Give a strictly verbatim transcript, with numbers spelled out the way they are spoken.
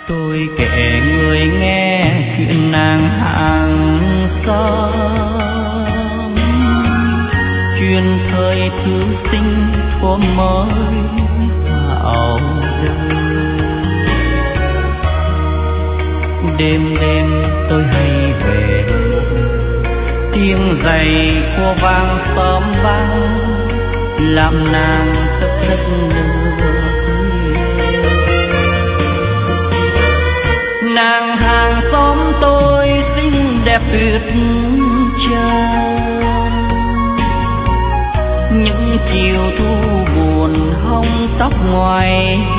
Tôi kể người nghe chuyện nàng hàng xóm, chuyện thời thư sinh thuở mới vào đời. Đêm đêm tôi hay về tiếng giày của vang xóm vang, làm nàng thức giấc nửa. Nàng hàng xóm tôi xinh đẹp tuyệt trần, những chiều thu buồn hông tóc ngoài